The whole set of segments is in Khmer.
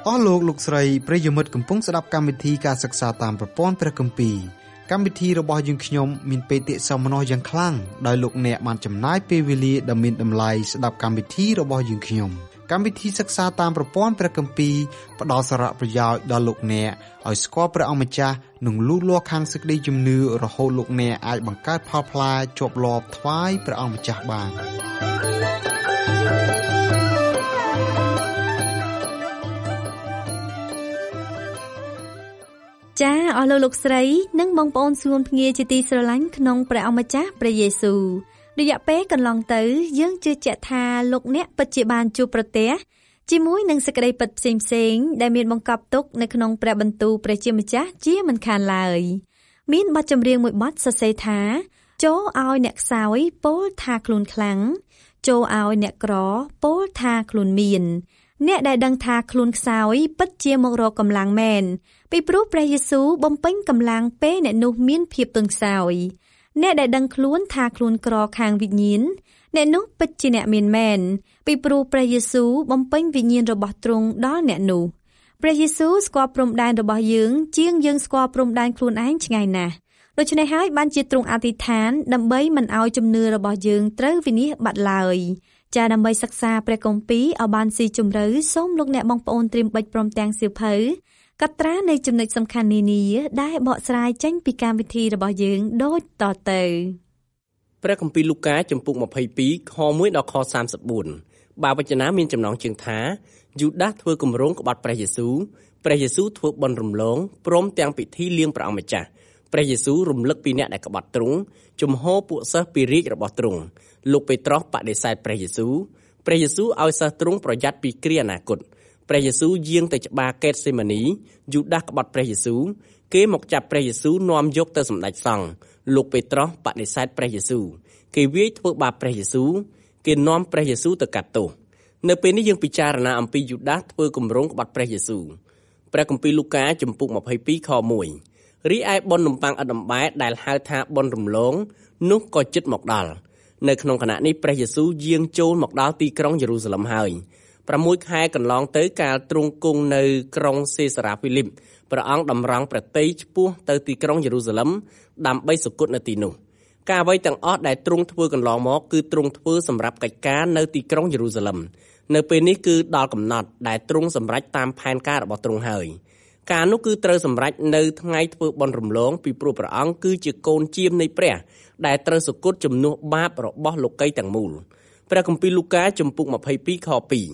អស់លោកលោកស្រីប្រិយមិត្តកំពុងស្ដាប់កម្មវិធីការសិក្សាតាមប្រព័ន្ធព្រះគម្ពីរកម្មវិធីរបស់យើងខ្ញុំមានបេតិសោមនស្សយ៉ាងខ្លាំងដោយលោកអ្នកបានចំណាយពេលវេលាដ៏មានតម្លៃស្ដាប់កម្មវិធីរបស់យើងខ្ញុំកម្មវិធីសិក្សាតាមប្រព័ន្ធព្រះគម្ពីរផ្ដល់សារៈប្រយោជន៍ដល់លោកអ្នកឲ្យស្គាល់ព្រះអង្គម្ចាស់និងលូតលាស់ខាងសេចក្តីជំនឿរហូតលោកអ្នកអាចបង្កើតផលផ្លែជាប់លាប់ថ្វាយព្រះអង្គម្ចាស់បានចាអស់លោកស្រីនិងបងប្អូនសួនភ្ងាជាទីស្រឡាញ់ក្នុងព្រះអង្គម្ចាស់ព្រះយេស៊ូវរយៈពេលកន្លងទៅយើងជឿជាក់ថាលោកអ្នកពិតជាបានជួបប្រទះជាមួយនឹងសេចក្តីពិតផ្សេងៗដែលមានបង្កប់ទុកនៅក្នុងព្រះបន្ទូលព្រះជាម្ចាស់ជាមិនខានឡើយមានបទចម្រៀងមួយបទសរសេរថាចូលឲ្យអ្នកខ្សោយពោលថាខ្លួនខ្លាំងចូលឲ្យអ្នកក្រពោលថាខ្លួនមានអ្នកដែលដឹងថាខ្លួនខ្សោយពិតជាមករកកម្លាំងមែនពីព្រោះព្រះយេស៊ូវបំពេញកម្លាំងពេលអ្នកនោះមានភាពទន់ខ្សោយអ្នកដែលដឹងខ្លួនថាខ្លួនក្រខាងវិញ្ញាណអ្នកនោះពិតជាអ្នកមានមែនពីព្រោះព្រះយេស៊ូវបំពេញវិញ្ញាណរបស់ទ្រង់ដល់អ្នកនោះព្រះយេស៊ូវស្គាល់ព្រំដែនរបស់យើងជាងយើងស្គាល់ព្រំដែនខ្លួនឯងឆ្ងាយណាស់ដូច្នេះហើយបានជាទ្រង់អធិដ្ឋានដើម្បីមិនឲ្យជំនឿរបស់យើងត្រូវវិនាសបាត់ឡើយចាដើម្បីសិក្សាព្រះគម្ពីរឲ្យបានស៊ីជម្រៅសូមលោកអ្នកបងប្អូនត្រៀមបិចព្រមទាំងសៀវភៅកត់ត្រានៃចំណុចសំខាន់នានាដែលបកស្រាយចេញពីកម្មវិធីរបស់យើងដូចតទៅព្រះគម្ពីរលូកាជំពូក22ខ1ដល់ខ34បាវចនាមានចំណងជើងថាយូដាសធ្វើគម្រោងក្បត់ព្រះយេស៊ូវធ្វើបុណ្យរំលងព្រមទាំងពិធីលៀងព្រះអង្គម្ចាស់ព្រះយេស៊ូវរំលឹកពីអ្នកដែលក្បត់ទ្រង់ជំហរពួកសិស្សពីរាជរបស់ទ្រង់លោកពេត្រុសបដិសេធព្រះយេស៊ូវឲ្យសិស្សទ្រង់ប្រយ័ត្នពីគ្រាអនាគតព្រះយេស៊ូវយាងទៅច្បារកេតសេម៉ានីយូដាសក្បត់ព្រះយេស៊ូវគេមកចាប់ព្រះយេស៊ូវនាំយកទៅសម្ដេចសង្ឃលោកពេត្រុសបដិសេធព្រះយេស៊ូវគេវាយធ្វើបាបព្រះយេស៊ូវគេនាំព្រះយេស៊ូវទៅកាត់ទោសនៅពេលនេះយើងពិចារណាអំពីយូដាសធ្វើគម្រោងក្បត់ព្រះយេស៊ូវព្រះគម្ពីរលូកាជំពូក22ខ1រីឯបុណ្យនំប៉័ងឥតអំបែតដែលហៅថាបុណ្យរំលងនោះក៏ជិតមកដល់នៅក្នុងខណៈនេះព្រះយេស៊ូវយាងចូលមកដល់ទីក្រុងយេរូសាឡិមហើយ6ខែកន្លងទៅកាលទ្រង់គង់នៅក្រុងសេសារ៉ាហ្វីលីបព្រះអង្គតម្រង់ព្រះទ័យឆ្ពោះទៅទីក្រុងយេរូសាឡិមដើម្បីសុគតនៅទីនោះការអ្វីទាំងអស់ដែលទ្រង់ធ្វើកន្លងមកគឺទ្រង់ធ្វើសម្រាប់កិច្ចការនៅទីក្រុងយេរូសាឡិមនៅពេលនេះគឺដល់កំណត់ដែលទ្រង់សម្រេចតាមផែនការរបស់ទ្រង់ហើយការនោះគឺត្រូវសម្រេចនៅថ្ងៃធ្វើបុណ្យរំលងពីព្រោះព្រះអង្គគឺជាកូនជាមនៃព្រះដែលត្រូវសុគតជំនួសបាបរបស់លោកីទាំងមូលព្រះគម្ពីរលូកាជំពូក22ខ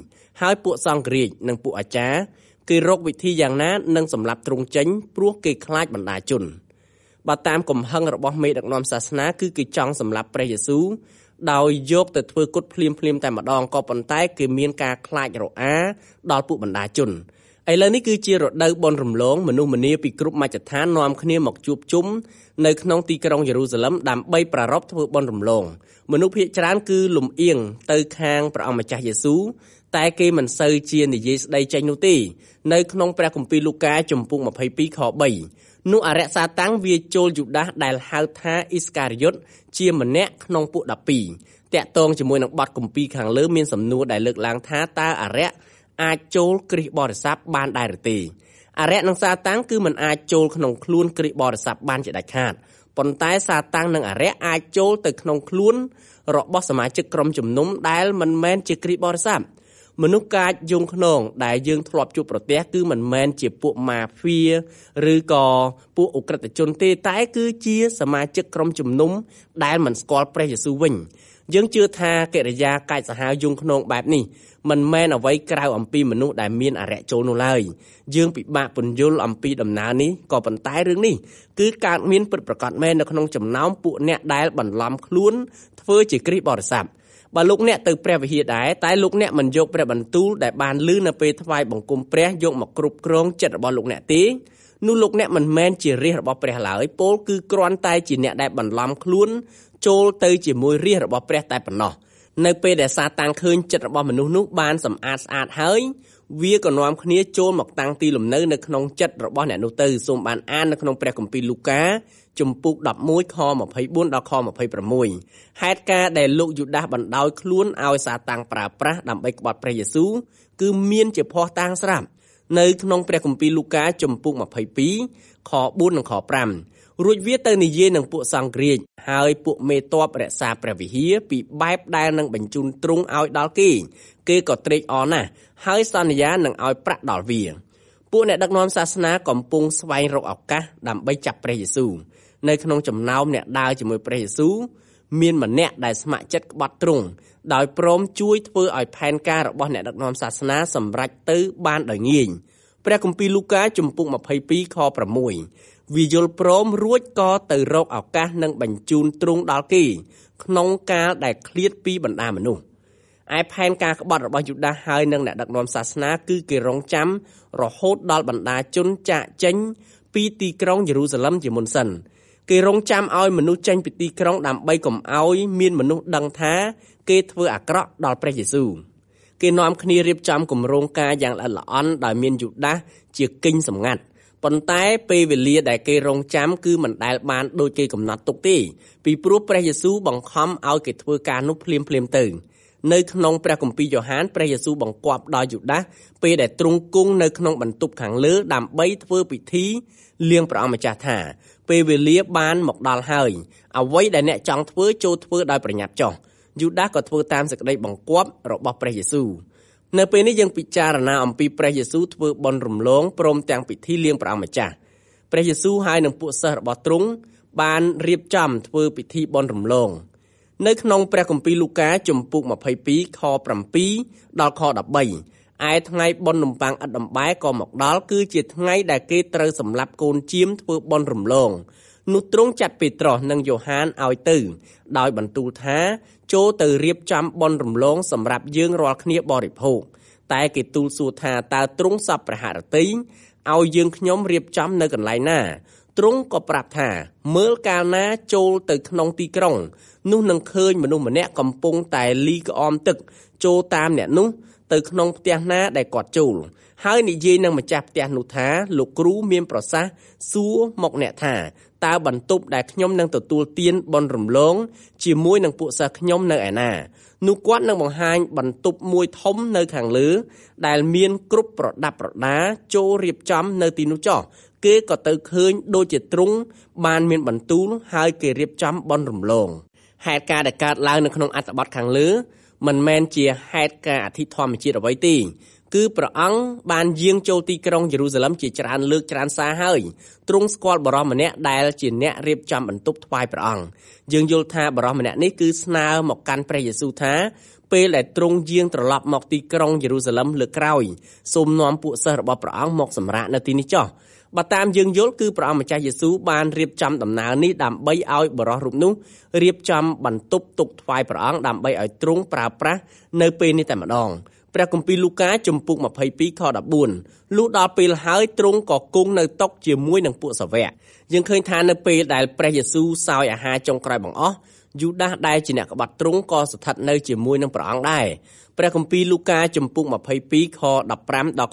2ហើយពួកសង្ឃរាជនិងពួកអាចារ្យគេរកវិធីយ៉ាងណានឹងសម្លាប់ទ្រង់ចេញព្រោះគេខ្លាចបណ្ដាជនបើតាមកំហឹងរបស់មេដឹកនាំសាសនាគឺគេចង់សម្លាប់ព្រះយេស៊ូវដោយយកទៅធ្វើគុតភ្លាមតែម្ដងក៏ប៉ុន្តែគេមានការខ្លាចរអាដល់ពួកបណ្ដាជនឥឡូវនេះគឺជារដូវបុណ្យរំលងមនុស្សម្នាពីគ្រប់មជ្ឈដ្ឋាននាំគ្នាមកជួបជុំនៅក្នុងទីក្រុងយេរូសាឡិមដើម្បីប្រារព្ធធ្វើបុណ្យរំលងមនុស្សភាគច្រើនគឺលំអៀងទៅខាងព្រះអង្គម្ចាស់យេស៊ូវតែគេមិនសូវជានិយាយស្ដីចេញនោះទេនៅក្នុងព្រះគម្ពីរលូកាជំពូក22ខ3នោះអរិយសាតាំងវាចូលយូដាសដែលហៅថាអ៊ីស្ការីយ៉ុតជាម្នាក់ក្នុងពួក12តាក់ទងជាមួយនឹងបទគម្ពីរខាងលើមានសំណួរដែលលើកឡើងថាតើអរិយអាចចូលគ្រីស្ទបរិស័ទបានដែរឬទេអរិយនិងសាតាំងគឺមិនអាចចូលក្នុងខ្លួនគ្រីស្ទបរិស័ទបានជាដាច់ខាតប៉ុន្តែសាតាំងនិងអរិយអាចចូលទៅក្នុងខ្លួនរបស់សមាជិកក្រុមជំនុំដែលមិនមែនជាគ្រីស្ទបរិស័ទមនុស្សកាចយងខ្នងដែលយើងធ្លាប់ជួបប្រទះគឺមិនមែនជាពួកម៉ាហ្វៀឬក៏ពួកអ ுக ្រិតជនទេតែគឺជាសមាជិកក្រុមជំនុំដែលមិនស្គាល់ព្រះយេស៊ូវវិញយើងជឿថាកិរិយាកាចសាហាវយងខ្នងបែបនេះមិនមែនអ្វីក្រៅអំពីមនុស្សដែលមានអរិយចូលនោះឡើយយើងពិបាកពន្យល់អំពីដំណើរនេះក៏ប៉ុន្តែរឿងនេះគឺកើតមានពិតប្រាកដមែននៅក្នុងចំណោមពួកអ្នកដែលបន្លំខ្លួនធ្វើជាគ្រីស្ទបរិស័ទបើលោកអ្នកទៅព្រះវិហារដែរតែលោកអ្នកមិនយកព្រះបន្ទូលដែលបានឮនៅពេលថ្វាយបង្គំព្រះយកមកគ្រប់គ្រងចិត្តរបស់លោកអ្នកទេនោះលោកអ្នកមិនមែនជារាជរបស់ព្រះឡើយពោលគឺគ្រាន់តែជាអ្នកដែលបន្លំខ្លួនចូលទៅជាមួយរាជរបស់ព្រះតែប៉ុណ្ណោះនៅពេលដែលសាតាំងឃើញចិត្តរបស់មនុស្សនោះបានសម្អាតស្អាតហើយវាក៏នាំគ្នាចូលមកតាំងទីលំនៅនៅក្នុងចិត្តរបស់អ្នកនោះទៅសូមបានអាននៅក្នុងព្រះគម្ពីរលូកាជំពូក11ខ24ដល់ខ26ហេតុការណ៍ដែលលោកយូដាសបណ្ដោយខ្លួនឲ្យសាតាំងប្រើប្រាស់ដើម្បីក្បត់ព្រះយេស៊ូវគឺមានជាភ័ស្តុតាងស្រាប់នៅក្នុងព្រះគម្ពីរលូកាជំពូក22ខ4និងខ5រួចវាទៅនិយាយនឹងពួកសង្ឃរាជហើយពួកមេទ័ពរក្សាព្រះវិហារពីបែបដែលនឹងបញ្ជូនទ្រង់ឲ្យដល់គេក៏ត្រេកអរណាស់ហើយសន្យានឹងឲ្យប្រាក់ដល់វាពួកអ្នកដឹកនាំសាសនាកំពុងស្វែងរកឱកាសដើម្បីចាប់ព្រះយេស៊ូវនៅក្នុងចំណោមអ្នកដើរជាមួយព្រះយេស៊ូវមានម្នាក់ដែលស្ម័គ្រចិត្តក្បត់ទ្រង់ដោយព្រមជួយធ្វើឲ្យផែនការរបស់អ្នកដឹកនាំសាសនាសម្រេចទៅបានដោយងាយព្រះគម្ពីរលូកាជំពូក22ខ6វាយល់ព្រមរួចក៏ទៅរកឱកាសនឹងបញ្ជូនទ្រង់ដល់គេក្នុងកាលដែលឃ្លាតពីបណ្ដាមនុស្សឯផែនការក្បត់របស់យូដាសហើយនឹងអ្នកដឹកនាំសាសនាគឺគេរងចាំរហូតដល់បណ្ដាជនចាកចេញពីទីក្រុងយេរូសាឡឹមជាមុនសិនគេរងចាំឲ្យមនុស្សចេញពីទីក្រុងដើម្បីកុំឲ្យមានមនុស្សដឹងថាគេធ្វើអាក្រក់ដល់ព្រះយេស៊ូវគេនាំគ្នារៀបចំគម្រោងការយ៉ាងល្អិតល្អន់ដោយមានយូដាសជាគិញសម្ងាត់ប៉ុន្តែពេលវេលាដែលគេរងចាំគឺមិនដែលបានដូចគេកំណត់ទុកទេពីព្រោះព្រះយេស៊ូវបង្ខំឲ្យគេធ្វើការនោះភ្លាមៗទៅនៅក្នុងព្រះគម្ពីរយ៉ូហានព្រះយេស៊ូវបង្គាប់ដល់យូដាសពេលដែលទ្រង់គង់នៅក្នុងបន្ទប់ខាងលើដើម្បីធ្វើពិធីលាងព្រះអង្គម្ចាស់ថាពេលវេលាបានមកដល់ហើយអ្វីដែលអ្នកចង់ធ្វើចូលធ្វើដោយប្រញាប់ចុះយូដាសក៏ធ្វើតាមសេចក្តីបង្គាប់របស់ព្រះយេស៊ូវនៅពេលនេះយើងពិចារណាអំពីព្រះយេស៊ូវធ្វើបុណ្យរំលងព្រមទាំងពិធីលាងព្រះអង្គម្ចាស់ព្រះយេស៊ូវហើយនិងពួកសិស្សរបស់ទ្រង់បានរៀបចំធ្វើពិធីបុណ្យរំលងនៅក្នុងព្រះគម្ពីរលូកាជំពូក22ខ7ដល់ខ13ឯថ្ងៃបុណ្យនំប៉័ងឥតដំបែក៏មកដល់គឺជាថ្ងៃដែលគេត្រូវសម្លាប់កូនជៀមធ្វើបុណ្យរំលងនោះទ្រង់ចាត់ពេត្រុសនិងយ៉ូហានឲ្យទៅដោយបន្ទូលថាចូលទៅរៀបចំបុណ្យរំលងសម្រាប់យើងរាល់គ្នាបរិភោគតែគេទូលសួរថាតើទ្រង់សពព្រះហឫទ័យឲ្យយើងខ្ញុំរៀបចំនៅកន្លែងណាទ្រង់ក៏ប្រាប់ថាមើលកាលណាចូលទៅក្នុងទីក្រុងនោះនឹងឃើញមនុស្សម្នាក់កំពុងតែលីក្អមទឹកចូលតាមអ្នកនោះទៅក្នុងផ្ទះណាដែលគាត់ចូលហើយនិយាយនឹងម្ចាស់ផ្ទះនោះថាលោកគ្រូមានប្រសាសន៍សួរមកអ្នកថាតើបន្ទប់ដែលខ្ញុំនឹងទទួលទានបុណ្យរំលងជាមួយនឹងពួកសិស្សខ្ញុំនៅឯណានោះគាត់នឹងបង្ហាញបន្ទប់មួយធំនៅខាងលើដែលមានគ្រប់ប្រដាប់ប្រដាចូលរៀបចំនៅទីនោះចុះគេក៏ទៅឃើញដូចជាទ្រង់បានមានបន្ទូលហើយគេរៀបចំបុណ្យរំលងហេតុការណ៍ដែលកើតឡើងនៅក្នុងអត្ថបទខាងលើមិនមែនជាហេតុការណ៍អធិធម្មជាតិអ្វីទេគឺព្រះអង្គបានយាងចូលទីក្រុងយេរូសាឡឹមជាច្រើនលើកច្រើនសារហើយទ្រង់ស្គាល់បរិសម្នាក់ដែលជាអ្នករៀបចំបន្ទប់ថ្វាយព្រះអង្គយើងយល់ថាបរិសម្នាក់នេះគឺស្នើមកកាន់ព្រះយេស៊ូវថាពេលដែលទ្រង់យាងត្រឡប់មកទីក្រុងយេរូសាឡឹមលើកក្រោយសូមនាំពួកសិស្សរបស់ព្រះអង្គមកសម្រាកនៅទីនេះចុះបើតាមយើងយល់គឺព្រះអង្គម្ចាស់យេស៊ូវបានរៀបចំដំណើរនេះដើម្បីឲ្យបរិសរូបនោះរៀបចំបន្ទប់ទុកថ្វាយព្រះអង្គដើម្បីឲ្យទ្រង់ប្រើប្រាស់នៅពេលនេះតែម្ដងព្រះគម្ពីរលូកាជំពូក22ខ14លុះដល់ពេលហើយទ្រង់ក៏គង់នៅតុជាមួយនឹងពួកសាវកយើងឃើញថានៅពេលដែលព្រះយេស៊ូវសោយអាហារចុងក្រោយបង្អស់យូដាសដែលជាអ្នកក្បត់ទ្រង់ក៏ស្ថិតនៅជាមួយនឹងព្រះអង្គដែរព្រះគម្ពីរលូកាជំពូក22ខ15ដល់ខ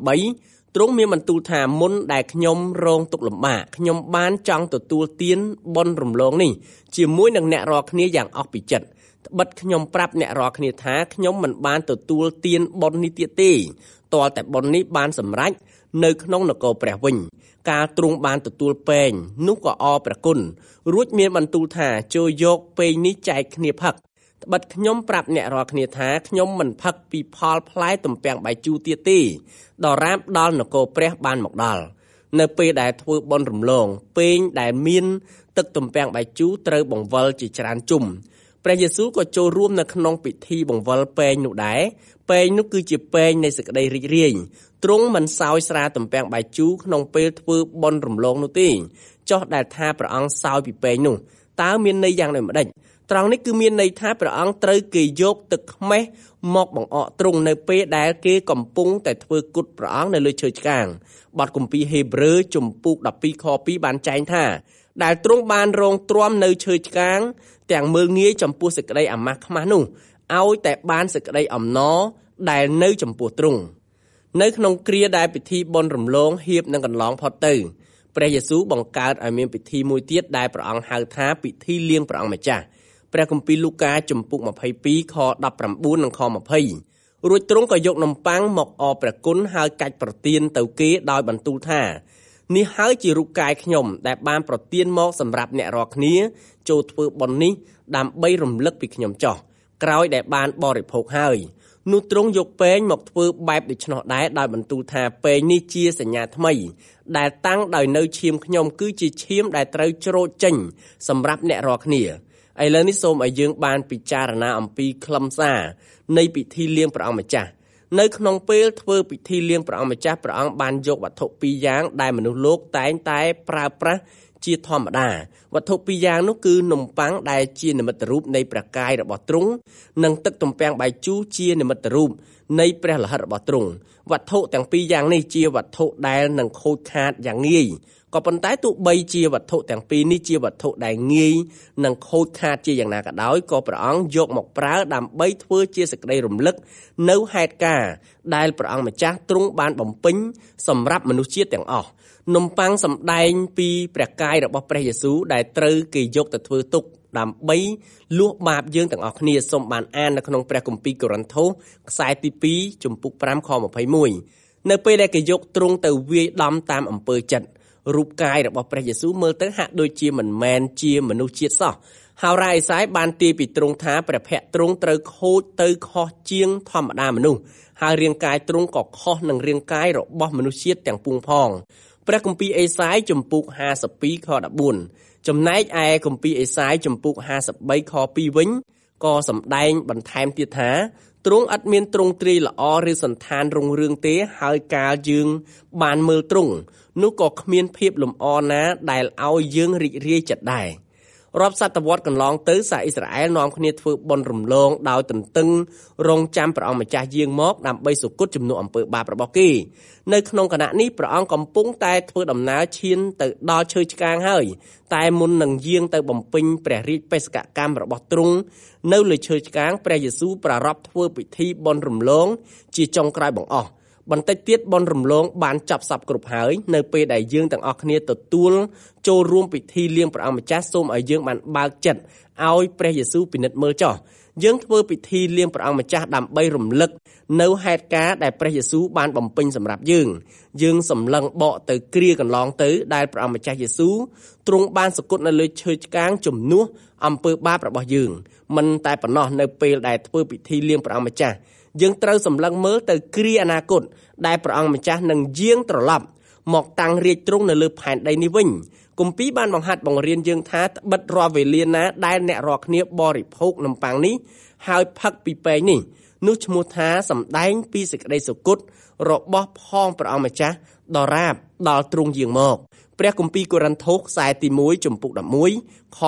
18ទ្រង់មានបន្ទូលថាមុនដែលខ្ញុំរងទុក្ខលំបាកខ្ញុំបានចង់ទទួលទានបុណ្យរំលងនេះជាមួយនឹងអ្នករាល់គ្នាយ៉ាងអស់ពីចិត្តត្បិតខ្ញុំប្រាប់អ្នករាល់គ្នាថាខ្ញុំមិនបានទទួលទានបុណ្យនេះទៀតទេទាល់តែបុណ្យនេះបានសម្រេចនៅក្នុងនគរព្រះវិញកាលទ្រង់បានទទួលពែងនោះក៏អរព្រះគុណរួចមានបន្ទូលថាចូលយកពែងនេះចែកគ្នាផឹកត្បិតខ្ញុំប្រាប់អ្នករាល់គ្នាថាខ្ញុំមិនផឹកពីផលផ្លែទំពាំងបាយជូរទៀតទេដរាបដល់នគរព្រះបានមកដល់នៅពេលដែលធ្វើបុណ្យរំលងពែងដែលមានទឹកទំពាំងបាយជូរត្រូវបង្វិលជាច្រើនជុំព្រះយេស៊ូវក៏ចូលរួមនៅក្នុងពិធីបង្វិលពែងនោះដែរពែងនោះគឺជាពែងនៃសេចក្តីរីករាយទ្រង់មិនសោយស្រាទំពាំងបាយជូរក្នុងពេលធ្វើបុណ្យរំលងនោះទេចុះដែលថាព្រះអង្គសោយពីពែងនោះតើមានន័យយ៉ាងដូចម្ដេចត្រង់នេះគឺមានន័យថាព្រះអង្គត្រូវគេយកទឹកខ្មេះមកបង្អកទ្រង់នៅពេលដែលគេកំពុងតែធ្វើគុតព្រះអង្គនៅលើឈើឆ្កាងបទគម្ពីរហេព្រើរជំពូក12ខ2បានចែងថាដែលទ្រង់បានរងទ្រាំនៅឈើឆ្កាងទាំងមើលងាយចំពោះសេចក្តីអាម៉ាស់ខ្មាស់នោះឲ្យតែបានសេចក្តីអំណរដែលនៅចំពោះទ្រង់នៅក្នុងគ្រាដែលពិធីបុណ្យរំលងហៀបនឹងកន្លងផុតទៅព្រះយេស៊ូវបង្កើតឲ្យមានពិធីមួយទៀតដែលព្រះអង្គហៅថាពិធីលាងព្រះអង្គម្ចាស់ព្រះគម្ពីរលូកាជំពូក22ខ19និងខ20 រួចទ្រង់ក៏យកនំប៉័ងមកអរព្រះគុណហើយកាច់ប្រទានទៅគេដោយបន្ទូលថានេះហើយជារូបកាយខ្ញុំដែលបានប្រទានមកសម្រាប់អ្នករាល់គ្នាចូលធ្វើបុណ្យនេះដើម្បីរំលឹកពីខ្ញុំចោះក្រោយដែលបានបរិភោគហើយនោះទ្រង់យកពែងមកធ្វើបែបដូច្នោះដែរដោយបន្ទូលថាពែងនេះជាសញ្ញាថ្មីដែលតាំងដោយនៅឈាមខ្ញុំគឺជាឈាមដែលត្រូវច្រូតចេញសម្រាប់អ្នករាល់គ្នាឥឡូវនេះសូមឲ្យយើងបានពិចារណាអំពីខ្លឹមសារនៃពិធីលៀងព្រះអង្គម្ចាស់នៅក្នុងពេលធ្វើពិធីលៀងព្រះអង្គម្ចាស់ព្រះអង្គបានយកវត្ថុពីរយ៉ាងដែលមនុស្សលោកតែងតែប្រើប្រាស់ជាធម្មតាវត្ថុពីរយ៉ាងនោះគឺនំប៉័ងដែលជានិមិត្តរូបនៃព្រះកាយរបស់ទ្រង់និងទឹកទំពាំងបាយជូរជានិមិត្តរូបនៃព្រះលិហិតរបស់ទ្រង់វត្ថុទាំងពីរយ៉ាងនេះជាវត្ថុដែលនឹងខូចខាតយ៉ាងងាយក៏ប៉ុន្តែទោះបីជាវត្ថុទាំងពីរនេះជាវត្ថុដែលងាយនឹងខូចខាតជាយ៉ាងណាក៏ដោយក៏ព្រះអង្គយកមកប្រើដើម្បីធ្វើជាសេចក្តីរំលឹកនៅហេតុការណ៍ដែលព្រះអង្គម្ចាស់ទ្រង់បានបំពេញសម្រាប់មនុស្សជាតិទាំងអស់នំប៉័ងសម្ដែងពីព្រះកាយរបស់ព្រះយេស៊ូវដែលត្រូវគេយកទៅធ្វើទុកដើម្បីលួសបាបយើងទាំងអស់គ្នាសូមបានអាននៅក្នុងព្រះគម្ពីរកូរិនថូសខ្សែទី2ជំពូក5ខ21នៅពេលដែលគេយកទ្រង់ទៅវាយដំតាមអំពើចិត្តរូបកាយរបស់ព្រះយេស៊ូវមើលទៅហាក់ដូចជាមិនមែនជាមនុស្សជាតិសោះហើយរ៉ាអេសាយបានទាយពីទ្រង់ថាព្រះភ័ក្ត្រទ្រង់ត្រូវខូចទៅខុសជាងធម្មតាមនុស្សហើយរាងកាយទ្រង់ក៏ខុសនឹងរាងកាយរបស់មនុស្សជាតិទាំងពួងផងព្រះគម្ពីរអេសាយជំពូក52ខ14ចំណែកឯគម្ពីរអេសាយជំពូក53ខ2វិញក៏សម្ដែងបន្ថែមទៀតថាទ្រង់ឥតមានទ្រង់ទ្រាយល្អឬសន្តានរុងរឿងទេហើយកាលយើងបានមើលទ្រង់នោះក៏គ្មានភាពលំអណាដែលឲ្យយើងរីករាយចិត្តដែររាប់សតវត្សកន្លងទៅសាសអ៊ីស្រាអែលនាំគ្នាធ្វើបុណ្យរំលងដោយទន្ទឹងរង់ចាំព្រះអង្គម្ចាស់យាងមកដើម្បីសុគតជំនួសអំពើបាបរបស់គេនៅក្នុងគណៈនេះព្រះអង្គកំពុងតែធ្វើដំណើរឈានទៅដល់ឈើឆ្កាងហើយតែមុននឹងយាងទៅបំពេញព្រះរាជបេសកកម្មរបស់ទ្រង់នៅលើឈើឆ្កាងព្រះយេស៊ូវប្រារព្ធធ្វើពិធីបុណ្យរំលងជាចុងក្រោយបង្អស់បន្តិចទៀតបុណ្យរំលងបានចប់សពគ្រប់ហើយនៅពេលដែលយើងទាំងអស់គ្នាទទួលចូលរួមពិធីលៀងព្រះអង្គម្ចាស់សូមឲ្យយើងបានបើកចិត្តឲ្យព្រះយេស៊ូវពិនិត្យមើលចោះយើងធ្វើពិធីលៀងព្រះអង្គម្ចាស់ដើម្បីរំលឹកនៅហេតុការណ៍ដែលព្រះយេស៊ូវបានបំពេញសម្រាប់យើងសម្លឹងបកទៅគ្រាកន្លងទៅដែលព្រះអង្គម្ចាស់យេស៊ូវទ្រង់បានសគត់នៅលើឈើឆ្កាងជំនួសអំពើបាបរបស់យើងមិនតែប៉ុណ្ណោះនៅពេលដែលធ្វើពិធីលៀងព្រះអង្គម្ចាស់យើងត្រូវសម្លឹងមើលទៅគ្រាអនាគតដែលព្រះអង្គម្ចាស់នឹងយាងត្រឡប់មកតាំងរាជទ្រង់នៅលើផែនដីនេះវិញគម្ពីរបានបង្ហាត់បង្រៀនយើងថាត្បិតរាល់វេលាណាដែលអ្នករាល់គ្នាបរិភោគនំប៉័ងនេះហើយផឹកពីពែងនេះនោះឈ្មោះថាសម្ដែងពីសេចក្តីសុគតរបស់ផងព្រះអង្គម្ចាស់ដរាបដល់ទ្រង់យាងមកព្រះគម្ពីរកូរិនថូសខ្សែទី1ជំពូក11ខ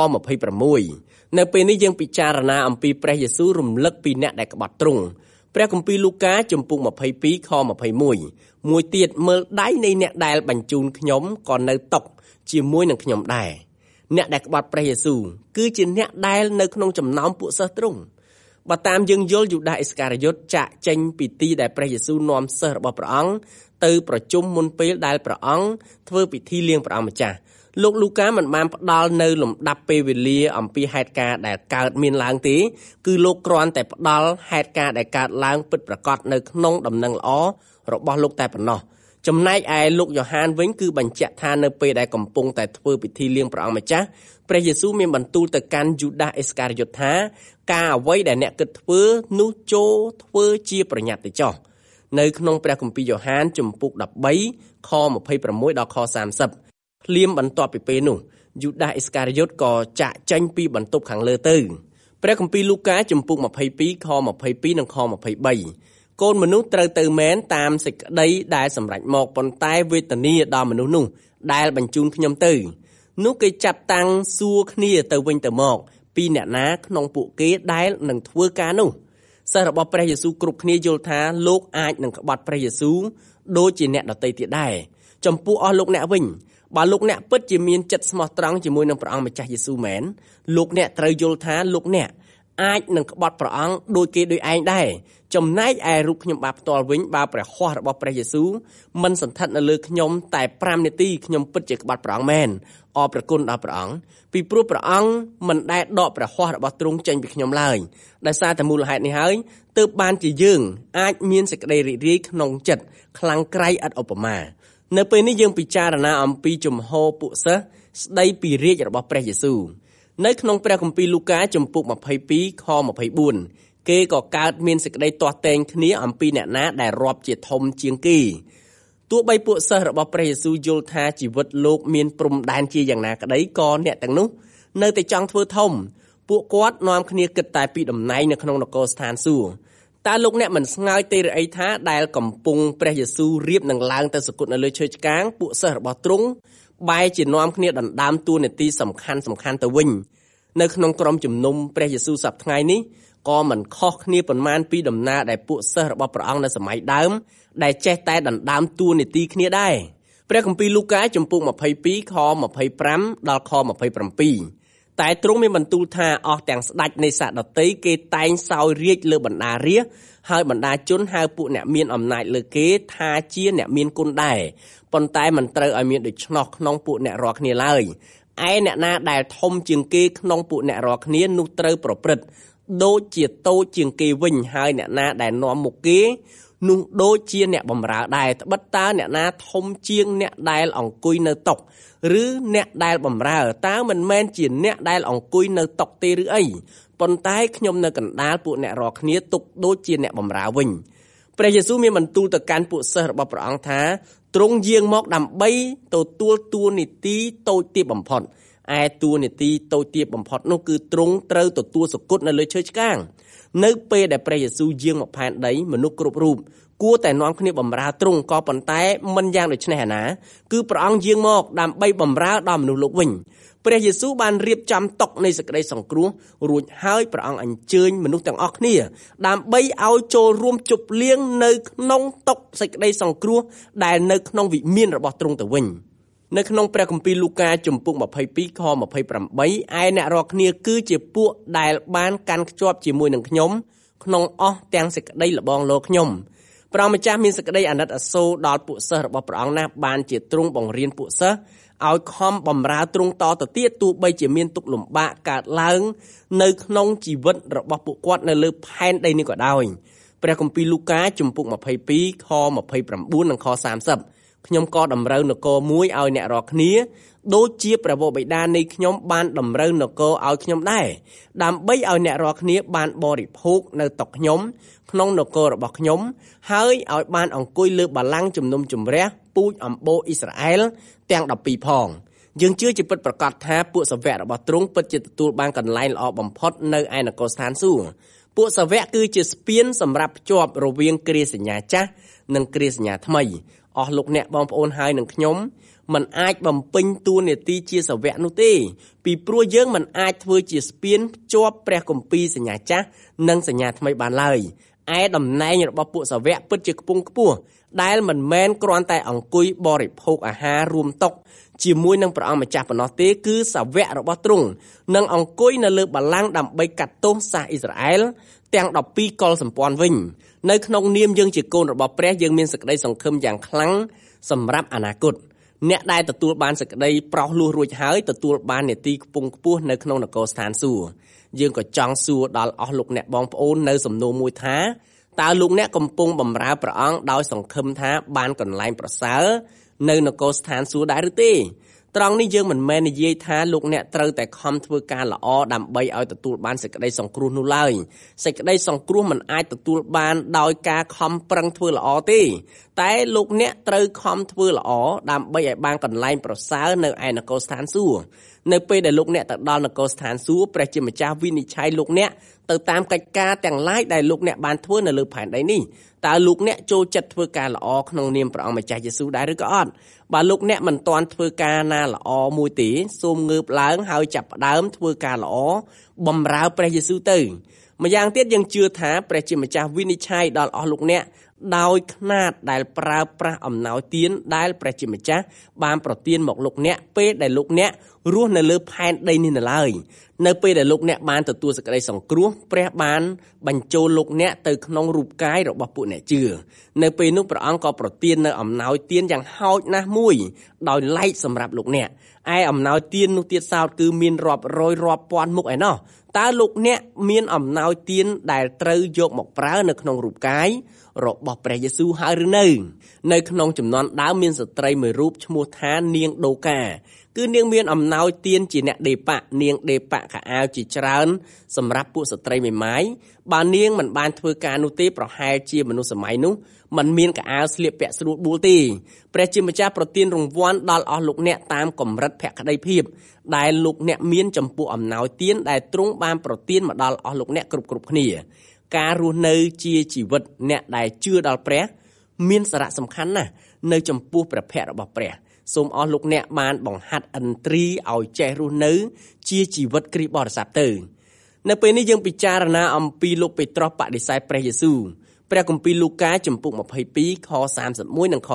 26នៅពេលនេះយើងពិចារណាអំពីព្រះយេស៊ូវរំលឹកពីអ្នកដែលក្បត់ទ្រង់ព្រះគម្ពីរលូកាជំពូក22ខ21មួយទៀតមើលដៃនៃអ្នកដែលបញ្ជូនខ្ញុំក៏នៅតុជាមួយនឹងខ្ញុំដែរអ្នកដែលក្បត់ព្រះយេស៊ូវគឺជាអ្នកដែលនៅក្នុងចំណោមពួកសិស្សទ្រង់បើតាមយើងយល់យូដាអេសការីយ៉ុតចាក់ចេញពីទីដែលព្រះយេស៊ូវនាំសិស្សរបស់ព្រះអង្គទៅប្រជុំមុនពេលដែលព្រះអង្គធ្វើពិធីលៀងព្រះអង្គម្ចាស់លោកលូកាមិនបានផ្ដល់នៅលំដាប់ពេលវេលាអំពីហេតុការណ៍ដែលកើតមានឡើងទេគឺលោកគ្រាន់តែផ្ដល់ហេតុការណ៍ដែលកើតឡើងពិតប្រាកដនៅក្នុងដំណឹងល្អរបស់លោកតែប៉ុណ្ណោះចំណែកឯលោកយ៉ូហានវិញគឺបញ្ជាក់ថានៅពេលដែលកំពុងតែធ្វើពិធីលៀងព្រះអង្គម្ចាស់ព្រះយេស៊ូវមានបន្ទូលទៅកាន់យូដាអេសការីយ៉ុតថាការអ្វីដែលអ្នកគិតធ្វើនោះចូលធ្វើជាប្រញាប់ទៅចោះនៅក្នុងព្រះគម្ពីរយ៉ូហានជំពូក13ខ26ដល់ខ30ភ្លាមបន្ទាប់ពីពេលនោះយូដាអេសការីយ៉ុតក៏ចាក់ចេញពីបន្ទប់ខាងលើទៅព្រះគម្ពីរលូកាជំពូក22ខ22និងខ23កូនមនុស្សត្រូវទៅមែនតាមសេចក្តីដែលសម្រេចមកប៉ុន្តែវេទនាដល់មនុស្សនោះដែលបញ្ជូនខ្ញុំទៅនោះគេចាប់តាំងសួរគ្នាទៅវិញទៅមកពីអ្នកណាក្នុងពួកគេដែលនឹងធ្វើការនោះសិស្សរបស់ព្រះយេស៊ូវគ្រប់គ្នាយល់ថាលោកអាចនឹងក្បត់ព្រះយេស៊ូវដូចជាអ្នកដទៃទៀតដែរចំពោះអស់លោកអ្នកវិញបើលោកអ្នកពិតជាមានចិត្តស្មោះត្រង់ជាមួយនឹងព្រះអង្គម្ចាស់យេស៊ូវមែនលោកអ្នកត្រូវយល់ថាលោកអ្នកអាចនឹងក្បត់ព្រះអង្គដោយគេដោយឯងដែរចំណែកឯរូបខ្ញុំបាទផ្ទាល់វិញបើព្រះហស្ថរបស់ព្រះយេស៊ូវមិនសន្ធិដ្ឋនៅលើខ្ញុំតែ5នាទីខ្ញុំពិតជាក្បត់ព្រះអង្គមែនអរព្រះគុណដល់ព្រះអង្គពីព្រោះព្រះអង្គមិនដែលដកព្រះហស្ថរបស់ទ្រង់ចេញពីខ្ញុំឡើយដោយសារតែមូលហេតុនេះហើយទើបបានជាយើងអាចមានសេចក្តីរីករាយក្នុងចិត្តខ្លាំងក្រៃឥតឧបមានៅពេលនេះយើងពិចារណាអំពីជំហរពួកសិស្សស្ដីពីរាជរបស់ព្រះយេស៊ូវនៅក្នុងព្រះគម្ពីរលូកាជំពូក22ខ24គេក៏កើតមានសេចក្តីទាស់ទែងគ្នាអំពីអ្នកណាដែលរាប់ជាធំជាងគេទោះបីពួកសិស្សរបស់ព្រះយេស៊ូវយល់ថាជីវិតលោកមានព្រំដែនជាយ៉ាងណាក្តីក៏អ្នកទាំងនោះនៅតែចង់ធ្វើធំពួកគាត់នាំគ្នាគិតតែពីតំណែងនៅក្នុងនគរស្ថានសួគ៌តើលោកអ្នកមិនស្ងើយទេឬអីថាដែលកំពុងព្រះយេស៊ូវរៀបនឹងឡើងទៅសគត់នៅលើឈើឆ្កាងពួកសិស្សរបស់ទ្រង់បែរជានាំគ្នាដណ្ដើមតួនាទីសំខាន់ទៅវិញនៅក្នុងក្រុមជំនុំព្រះយេស៊ូវសប្តាហ៍ថ្ងៃនេះក៏មិនខុសគ្នាប៉ុន្មានពីដំណើរដែលពួកសិស្សរបស់ព្រះអង្គនៅសម័យដើមដែលចេះតែដណ្ដើមតួនាទីគ្នាដែរព្រះគម្ពីរលូកាជំពូក22ខ25ដល់ខ27តែទ្រង់មានបន្ទូលថាអស់ទាំងស្ដេចនៃសាដតីគេតែងសោយរាជលើបណ្ដារាស្ត្រហើយបណ្ដាជនហៅពួកអ្នកមានអំណាចលើគេថាជាអ្នកមានគុណដែរប៉ុន្តែមិនត្រូវឲ្យមានដូច្នោះក្នុងពួកអ្នករាល់គ្នាឡើយឯអ្នកណាដែលធំជាងគេក្នុងពួកអ្នករាល់គ្នានោះត្រូវប្រព្រឹត្តដូចជាតូចជាងគេវិញហើយអ្នកណាដែលនាំមុខគេនោះដូចជាអ្នកបម្រើដែរត្បិតតើអ្នកណាធំជាងអ្នកដែលអង្គុយនៅតុឬអ្នកដែលបម្រើតើមិនមែនជាអ្នកដែលអង្គុយនៅតុទេឬអីប៉ុន្តែខ្ញុំនៅកណ្ដាលពួកអ្នករាល់គ្នាទុកដូចជាអ្នកបម្រើវិញព្រះយេស៊ូវមានបន្ទូលទៅកាន់ពួកសិស្សរបស់ព្រះអង្គថាទ្រង់យាងមកដើម្បីទទួលតួនាទីតូចទាបបំផុតឯតួនាទីតូចទាបបំផុតនោះគឺទ្រង់ត្រូវទទួលសគត់នៅលើឈើឆ្កាងនៅពេលដែលព្រះយេស៊ូវយាងមកផែនដីមនុស្សគ្រប់រូបគួរតែនាំគ្នាបម្រើទ្រង់ក៏ប៉ុន្តែមិនយ៉ាងដូចនេះណាគឺព្រះអង្គយាងមកដើម្បីបម្រើដល់មនុស្សលោកវិញព្រះយេស៊ូវបានរៀបចំតុនៃសេចក្តីសង្គ្រោះរួចហើយព្រះអង្គអញ្ជើញមនុស្សទាំងអស់គ្នាដើម្បីឲ្យចូលរួមជប់លៀងនៅក្នុងតុសេចក្តីសង្គ្រោះដែលនៅក្នុងវិមានរបស់ទ្រង់ទៅវិញនៅក្នុងព្រះគម្ពីរលូកាជំពូក22ខ28ឯអ្នករាល់គ្នាគឺជាពួកដែលបានកាន់ខ្ជាប់ជាមួយនឹងខ្ញុំក្នុងអស់ទាំងសេចក្តីលបងលោខ្ញុំព្រះម្ចាស់មានសេចក្តីអាណិតអាសូរដល់ពួកសិស្សរបស់ព្រះអង្គណាស់បានជាទ្រង់បង្រៀនពួកសិស្សឲ្យខំបម្រើទ្រង់តទៅទៀតទោះបីជាមានទុក្ខលំបាកកើតឡើងនៅក្នុងជីវិតរបស់ពួកគាត់នៅលើផែនដីនេះក៏ដោយព្រះគម្ពីរលូកាជំពូក22ខ29និងខ30ខ្ញុំក៏តម្រូវនគរមួយឲ្យអ្នករាល់គ្នាដូចជាព្រះវរបិតានៃខ្ញុំបានតម្រូវនគរឲ្យខ្ញុំដែរដើម្បីឲ្យអ្នករាល់គ្នាបានបរិភោគនៅតុខ្ញុំក្នុងនគររបស់ខ្ញុំហើយឲ្យបានអង្គុយលើបល្ល័ង្កជំនុំជម្រះពូជអម្បូរអ៊ីស្រាអែលទាំង12ផងយើងជឿជាពិតប្រាកដថាពួកសាវករបស់ទ្រង់ពិតជាទទួលបានកន្លែងល្អបំផុតនៅឯនគរស្ថានសួគ៌ពួកសាវកគឺជាស្ពានសម្រាប់ភ្ជាប់រវាងគ្រាសញ្ញាចាស់និងគ្រាសញ្ញាថ្មីអស់លោកអ្នកបងប្អូនហើយនឹងខ្ញុំមិនអាចបំពេញតួនាទីជាសាវកនោះទេពីព្រោះយើងមិនអាចធ្វើជាស្ពានភ្ជាប់ព្រះគម្ពីរសញ្ញាចាស់និងសញ្ញាថ្មីបានឡើយឯតំណែងរបស់ពួកសាវកពិតជាខ្ពង់ខ្ពស់ដែលមិនមែនគ្រាន់តែអង្គុយបរិភោគអាហាររួមតុជាមួយនឹងព្រះអង្គម្ចាស់ប៉ុណ្ណោះទេគឺសាវករបស់ទ្រង់នឹងអង្គុយនៅលើបល្ល័ង្កដើម្បីកាត់ទោសសាសអ៊ីស្រាអែលទាំង12កុលសម្ព័ន្ធវិញនៅក្នុងនាមយើងជាកូនរបស់ព្រះយើងមានសេចក្តីសង្ឃឹមយ៉ាងខ្លាំងសម្រាប់អនាគតអ្នកដែលទទួលបានសេចក្តីប្រោសលោះរួចហើយទទួលបាននាទីខ្ពង់ខ្ពស់នៅក្នុងនគរស្ថានសួគ៌យើងក៏ចង់សួរដល់អស់លោកអ្នកបងប្អូននៅសំណួរមួយថាតើលោកអ្នកកំពុងបម្រើព្រះអង្គដោយសង្ឃឹមថាបានកន្លែងប្រសើរនៅនគរស្ថានសួគ៌ដែរឬទេត្រង់នេះយើងមិនមែននិយាយថាលោកអ្នកត្រូវតែខំធ្វើការល្អដើម្បីឲ្យទទួលបានសេចក្តីសង្គ្រោះនោះឡើយសេចក្តីសង្គ្រោះមិនអាចទទួលបានដោយការខំប្រឹងធ្វើល្អទេតែលោកអ្នកត្រូវខំធ្វើល្អដើម្បីឲ្យបានកន្លែងប្រសើរនៅឯនគរស្ថានសួគ៌នៅពេលដែលលោកអ្នកទៅដល់នគរស្ថានសួគ៌ព្រះជាម្ចាស់វិនិច្ឆ័យលោកអ្នកទៅតាមកិច្ចការទាំងឡាយដែលលោកអ្នកបានធ្វើនៅលើផែនដីនេះតើលោកអ្នកចូលចិត្តធ្វើការល្អក្នុងនាមព្រះអង្គម្ចាស់យេស៊ូវដែរឬក៏អត់បើលោកអ្នកមិនទាន់ធ្វើការណាល្អមួយទេសូមងើបឡើងហើយចាប់ផ្ដើមធ្វើការល្អបម្រើព្រះយេស៊ូវទៅម្យ៉ាងទៀតយើងជឿថាព្រះជាម្ចាស់វិនិច្ឆ័យដល់អស់លោកអ្នកដោយខ្នាតដែលប្រើប្រាស់អំណោយទានដែលព្រះជាម្ចាស់បានប្រទានមកលោកអ្នកពេលដែលលោកអ្នករស់នៅលើផែនដីនេះនៅឡើយនៅពេលដែលលោកអ្នកបានទទួលសេចក្តីសង្គ្រោះព្រះបានបញ្ចូលលោកអ្នកទៅក្នុងរូបកាយរបស់ពួកអ្នកជឿនៅពេលនោះព្រះអង្គក៏ប្រទាននៅអំណោយទានយ៉ាងហោចណាស់មួយដោយឡែកសម្រាប់លោកអ្នកឯអំណោយទាននោះទៀតសោតគឺមានរាប់រយរាប់ពាន់មុខឯណោះតើលោកអ្នកមានអំណោយទានដែលត្រូវយកមកប្រើនៅក្នុងរូបកាយរបស់ព្រះយេស៊ូវហើយឬនៅក្នុងចំនួនដើមមានស្ត្រីមួយរូបឈ្មោះថានាងដូកាគឺនាងមានអំណោយទានជាអ្នកដេប៉ានាងដេប៉ាខោអាវជាច្រើនសម្រាប់ពួកស្ត្រីមេម៉ាយបើនាងមិនបានធ្វើការនោះទេប្រហែលជាមនុស្សសម័យនោះมันមានកៅអៅស្លៀកពាក់ស្រួលបួលទេព្រះជាម្ចាស់ប្រទានរង្វាន់ដល់អស់លោកអ្នកតាមកម្រិតភក្ដីភាពដែលលោកអ្នកមានចំពោះអំណោយទានដែលទ្រង់បានប្រទានមកដល់អស់លោកអ្នកគ្រប់គ្នាការរស់នៅជាជីវិតអ្នកដែលជឿដល់ព្រះមានសារៈសំខាន់ណាស់នៅចំពោះព្រះភ័ក្ត្ររបស់ព្រះសូមអស់លោកអ្នកបានបង្ហាត់ឥន្ទ្រីឲ្យចេះរស់នៅជាជីវិតគ្រីស្ទបរិស័ទទៅនៅពេលនេះយើងពិចារណាអំពីលោកពេត្រុសបដិសេធព្រះយេស៊ូវព្រះគម្ពីរលូកាជំពូក22ខ31និងខ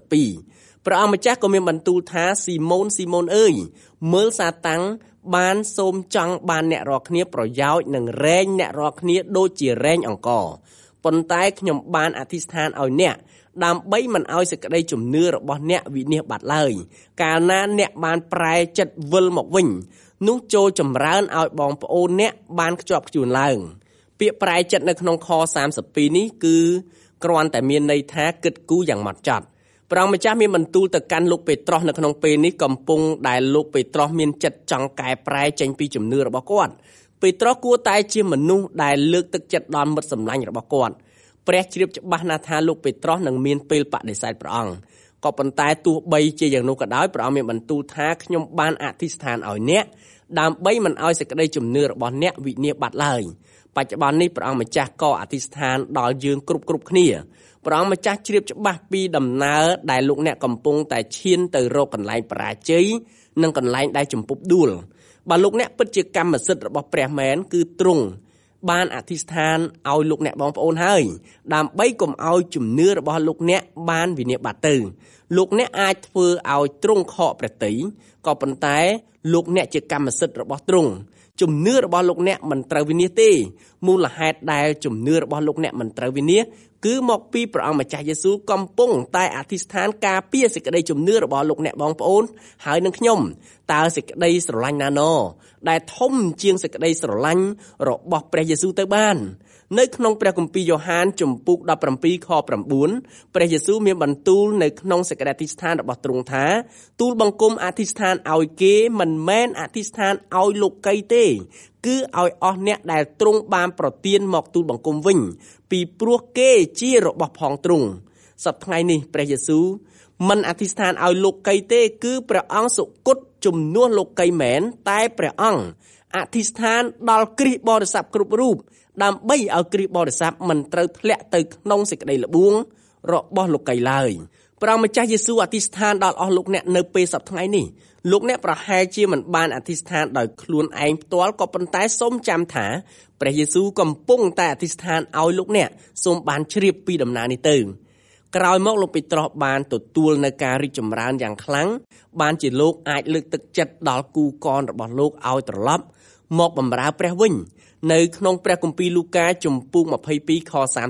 32ព្រះអង្គម្ចាស់ក៏មានបន្ទូលថាស៊ីម៉ូនស៊ីម៉ូនអើយមើលសាតាំងបានសូមចង់បានអ្នករាល់គ្នាប្រយោជន៍និងរែងអ្នករាល់គ្នាដូចជារែងអង្ករប៉ុន្តែខ្ញុំបានអធិស្ឋានឲ្យអ្នកដើម្បីមិនឲ្យសេចក្តីជំនឿរបស់អ្នកវិនាសបាត់ឡើយកាលណាអ្នកបានប្រែចិត្តវិលមកវិញនោះចូលចម្រើនឲ្យបងប្អូនអ្នកបានខ្ជាប់ខ្ជួនឡើងពាក្យប្រែចិត្តនៅក្នុងខ32នេះគឺគ្រាន់តែមានន័យថាគិតគូរយ៉ាងម៉ត់ចត់ព្រះអង្គម្ចាស់មានបន្ទូលទៅកាន់លោកពេត្រុសនៅក្នុងពេលនេះកំពុងដែលលោកពេត្រុសមានចិត្តចង់កែប្រែចេញពីជំនឿរបស់គាត់ពេត្រុសគួរតែជាមនុស្សដែលលើកទឹកចិត្តដល់មិត្តសម្លាញ់របស់គាត់ព្រះជ្រាបច្បាស់ណាស់ថាលោកពេត្រុសនឹងមានពេលបដិសេធព្រះអង្គក៏ប៉ុន្តែទោះបីជាយ៉ាងនោះក៏ដោយព្រះអង្គមានបន្ទូលថាខ្ញុំបានអធិស្ឋានឲ្យអ្នកដើម្បីមិនឲ្យសេចក្តីជំនឿរបស់អ្នកវិនាសបាត់ឡើយបច្ចុប្បន្ននេះព្រះអង្គម្ចាស់ក៏អធិស្ឋានដល់យើងគ្រប់គ្នាព្រះអង្គម្ចាស់ជ្រាបច្បាស់ពីដំណើរដែលលោកអ្នកកំពុងតែឈានទៅរកកន្លែងបរាជ័យនិងកន្លែងដែលជំពប់ដួលបើលោកអ្នកពិតជាកម្មសិទ្ធិរបស់ព្រះមែនគឺទ្រង់បានអធិស្ឋានឲ្យលោកអ្នកបងប្អូនហើយដើម្បីកុំឲ្យជំនឿរបស់លោកអ្នកបានវិនាសបាត់ទៅលោកអ្នកអាចធ្វើឲ្យទ្រង់ខកព្រះទ័យក៏ប៉ុន្តែលោកអ្នកជាកម្មសិទ្ធិរបស់ទ្រង់ជំនឿរបស់លោកអ្នកមិនត្រូវវិនាសទេមូលហេតុដែលជំនឿរបស់លោកអ្នកមិនត្រូវវិនាសគឺមកពីព្រះអង្គម្ចាស់យេស៊ូវកំពុងតែអធិស្ឋានការពារសេចក្តីជំនឿរបស់លោកអ្នកបងប្អូនហើយនឹងខ្ញុំតើសេចក្តីស្រឡាញ់ណាណោដែលធំជាងសេចក្តីស្រឡាញ់របស់ព្រះយេស៊ូវទៅបាននៅក្នុងព្រះគម្ពីរយ៉ូហានជំពូក17ខ9ព្រះយេស៊ូវមានបន្ទូលនៅក្នុងសេចក្តីអធិស្ឋានរបស់ទ្រង់ថាទូលបង្គំអធិស្ឋានឲ្យគេមិនមែនអធិស្ឋានឲ្យលោកីទេគឺឲ្យអស់អ្នកដែលទ្រង់បានប្រទានមកទូលបង្គំវិញពីព្រោះគេជារបស់ផងទ្រង់សប្តាហ៍ថ្ងៃនេះព្រះយេស៊ូវមិនអធិស្ឋានឲ្យលោកីទេគឺព្រះអង្គសុគតជំនួសលោកីមែនតែព្រះអង្គអធិស្ឋានដល់គ្រីស្ទបរិស័ទគ្រប់រូបដើម្បីឲ្យគ្រីស្ទបរិស័ទមិនត្រូវធ្លាក់ទៅក្នុងសេចក្តីល្បួងរបស់លោកីឡើយព្រះម្ចាស់យេស៊ូវអធិស្ឋានដល់អស់លោកអ្នកនៅពេលសប្តាហ៍ថ្ងៃនេះលោកអ្នកប្រហែលជាមិនបានអធិស្ឋានដោយខ្លួនឯងផ្ទាល់ក៏ប៉ុន្តែសូមចាំថាព្រះយេស៊ូវកំពុងតែអធិស្ឋានឲ្យលោកអ្នកសូមបានជ្រាបពីដំណើរនេះទៅក្រោយមកលោកពេត្រុសបានទទួលនៅការរីកចម្រើនយ៉ាងខ្លាំងបានជាលោកអាចលើកទឹកចិត្តដល់គូកនរបស់លោកឲ្យត្រឡប់មកបម្រើព្រះវិញនៅក្នុងព្រះគម្ពីរលូកាជំពូក22ខ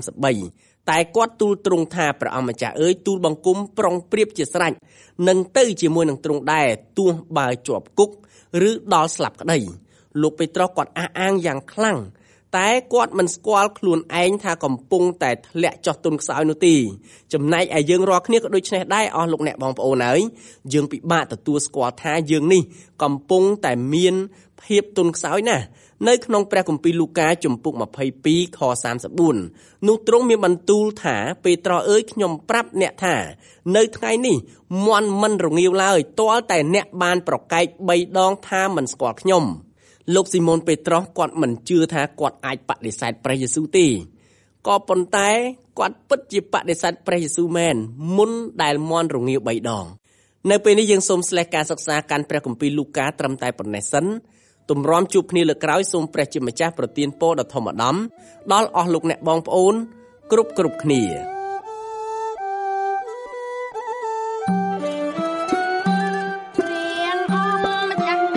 33តែគាត់ទូលទ្រង់ថាព្រះអង្គម្ចាស់អើយទូលបង្គំប្រុងប្រៀបជាស្រេចនឹងទៅជាមួយនឹងទ្រង់ដែរទោះបើជាប់គុកឬដល់ស្លាប់ក្តីលោកពេត្រុសគាត់អះអាងយ៉ាងខ្លាំងតែគាត់មិនស្គាល់ខ្លួនឯងថាកំពុងតែធ្លាក់ចុះទន់ខ្សោយនោះទេចំណែកឯយើងរាល់គ្នាក៏ដូចនេះដែរអស់លោកអ្នកបងប្អូនហើយយើងពិបាកទទួលស្គាល់ថាយើងនេះកំពុងតែមានភាពទន់ខ្សោយណាស់នៅក្នុងព្រះគម្ពីរលូកាជំពូក22ខ34នោះទ្រង់មានបន្ទូលថាពេត្រុសអើយខ្ញុំប្រាប់អ្នកថានៅថ្ងៃនេះមន់មិនរងាវឡើយទាល់តែអ្នកបានប្រកែក3ដងថាមិនស្គាល់ខ្ញុំលោកស៊ីម៉ូនពេត្រុសគាត់មិនជឿថាគាត់អាចបដិសេធព្រះយេស៊ូវទេក៏ប៉ុន្តែគាត់ពិតជាបដិសេធព្រះយេស៊ូវមែនមុនដែលមន់រងាវ3ដងនៅពេលនេះយើងសូមស្លេះការសិក្សាកាន់ព្រះគម្ពីរលូកាត្រឹមតែប៉ុណ្ណេះសិនទម្រាំជួបគ្នាលើក្រោយសូមព្រះជាម្ចាស់ប្រទានពរដ៏ធំឧត្តមដល់អស់លោកអ្នកបងប្អូនគ្រប់គ្នាព្រះអង្គម្ចាស់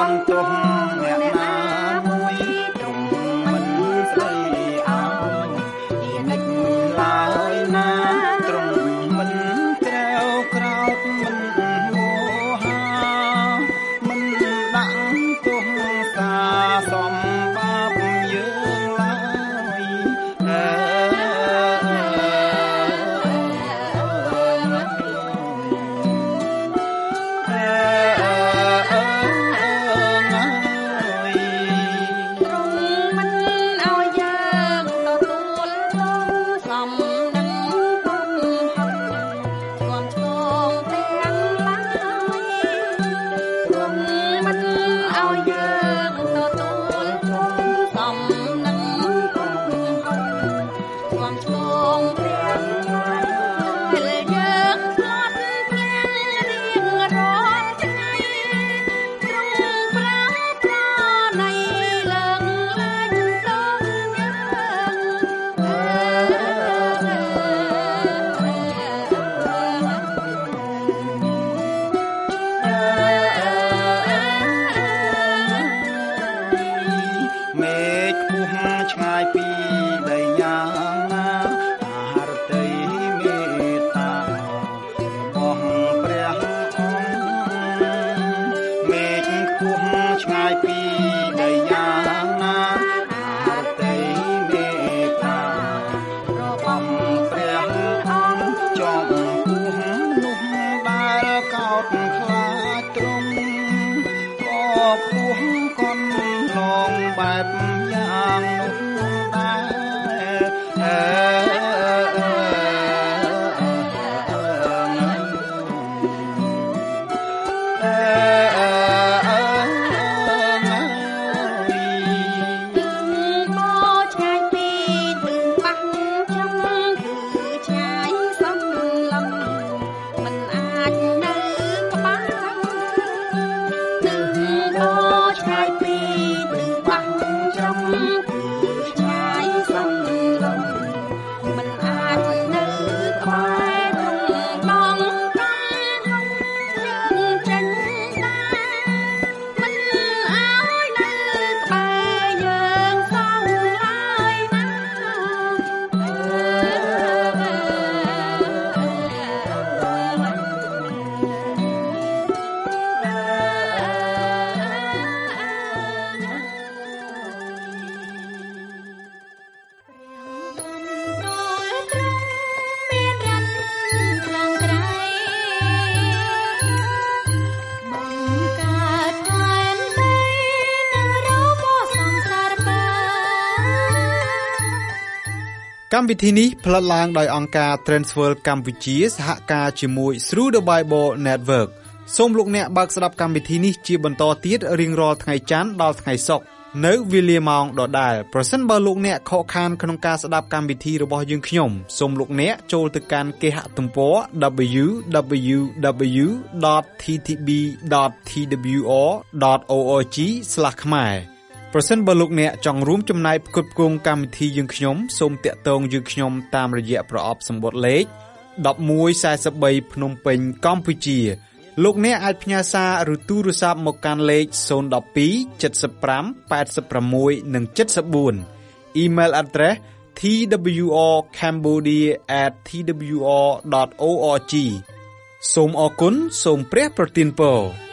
កម្មវិធីនេះផ្លាត់ឡើងដោយអង្គការ Transworld កម្ពុជាសហការជាមួយ Through the Bible Network សូមលោកអ្នកបើកស្ដាប់កម្មវិធីនេះជាបន្តទៀតរៀងរាល់ថ្ងៃច័ន្ទដល់ថ្ងៃសុក្រនៅវេលាម៉ោងដដែលប្រសិនបើលោកអ្នកខកខានក្នុងការស្ដាប់កម្មវិធីរបស់យើងខ្ញុំសូមលោកអ្នកចូលទៅកាន់គេហទំព័រ www.ttb.twr.org/ ខ្មែរប្រសិនបើលោកអ្នកចង់រួមចំណែកផ្គត់ផ្គង់កម្មវិធីយើងខ្ញុំសូមតាក់ទងយើងខ្ញុំតាមរយៈប្រអប់សម្បត្តិលេខ1143ភ្នំពេញកម្ពុជាលោកអ្នកអាចផ្ញើសារឬទូរស័ព្ទមកកាន់លេខ012 75 86 និង 74 Email address twrcambodia@twr.org សូមអរគុណសូមព្រះប្រទានពរ